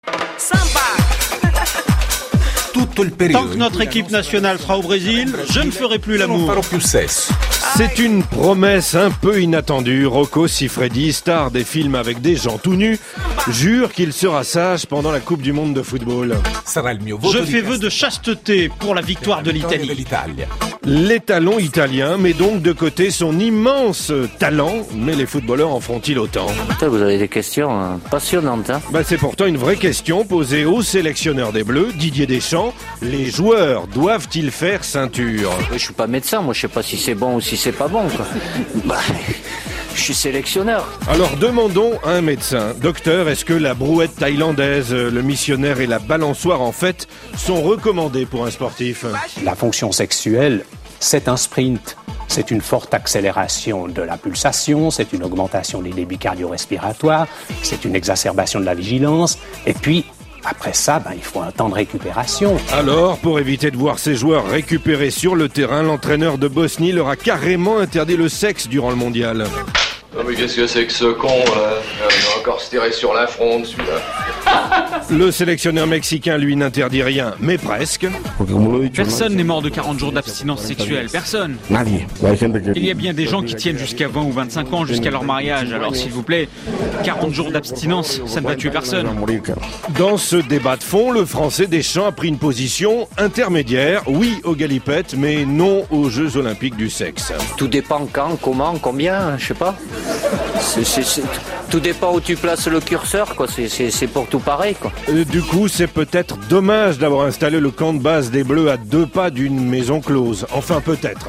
Tant que notre équipe nationale sera au Brésil, je ne ferai plus l'amour. C'est une promesse un peu inattendue. Rocco Siffredi, star des films avec des gens tout nus, jure qu'il sera sage pendant la Coupe du Monde de football. Je fais vœu de chasteté pour la victoire de l'Italie. L'étalon italien met donc de côté son immense talent, mais les footballeurs en font-ils autant ? Vous avez des questions passionnantes. C'est pourtant une vraie question posée au sélectionneur des Bleus, Didier Deschamps. Les joueurs doivent-ils faire ceinture ? Je suis pas médecin, moi je sais pas si c'est bon ou si c'est pas bon, quoi. Je suis sélectionneur. Alors demandons à un médecin. Docteur, est-ce que la brouette thaïlandaise, le missionnaire et la balançoire en fait sont recommandés pour un sportif ? La fonction sexuelle, c'est un sprint. C'est une forte accélération de la pulsation, c'est une augmentation des débits cardio-respiratoires, c'est une exacerbation de la vigilance, et puis après ça, il faut un temps de récupération. Alors, pour éviter de voir ses joueurs récupérer sur le terrain, l'entraîneur de Bosnie leur a carrément interdit le sexe durant le mondial. Non mais qu'est-ce que c'est que ce con Il va encore se tirer sur la fronde, celui-là. Le sélectionneur mexicain, lui, n'interdit rien, mais presque. Personne n'est mort de 40 jours d'abstinence sexuelle, personne. Il y a bien des gens qui tiennent jusqu'à 20 ou 25 ans, jusqu'à leur mariage. Alors s'il vous plaît, 40 jours d'abstinence, ça ne va tuer personne. Dans ce débat de fond, le Français Deschamps a pris une position intermédiaire. Oui aux galipettes, mais non aux Jeux Olympiques du sexe. Tout dépend quand, comment, combien, je sais pas. Tout dépend où tu places le curseur, quoi. C'est pour tout pareil, quoi. Du coup, c'est peut-être dommage d'avoir installé le camp de base des Bleus à 2 pas d'une maison close. Enfin, peut-être.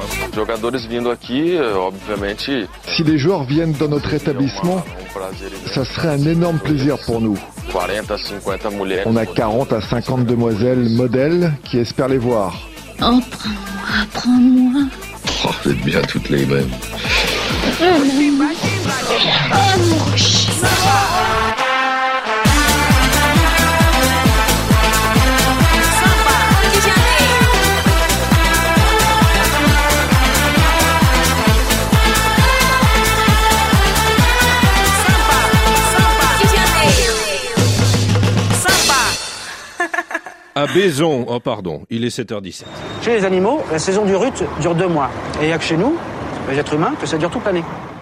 Si les joueurs viennent dans notre établissement, ça serait un énorme plaisir pour nous. On a 40 à 50 demoiselles modèles qui espèrent les voir. Oh, prends-moi. Oh, faites bien toutes les mêmes. À Baison, il est 7h17. Chez les animaux, la saison du rut dure 2 mois. Et il n'y a que chez nous, les êtres humains, que ça dure toute l'année.